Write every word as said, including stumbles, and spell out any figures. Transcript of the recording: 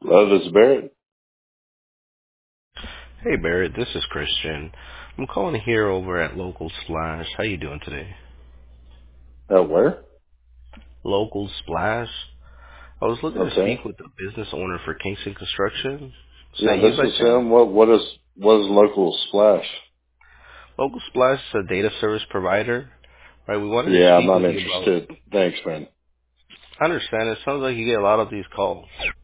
Hello, this is Barrett. Hey Barrett, this is Christian. I'm calling here over at Local Splash. How you doing today? Uh, where? Local Splash? I was looking to Okay. speak with the business owner for Kingston Construction. Is Yeah, that you this by is chance? him. What what is what is local splash? Local Splash is a data service provider. Right, we wanted to Yeah, I'm speak not with you about interested. Thanks, man. I understand it sounds like you get a lot of these calls.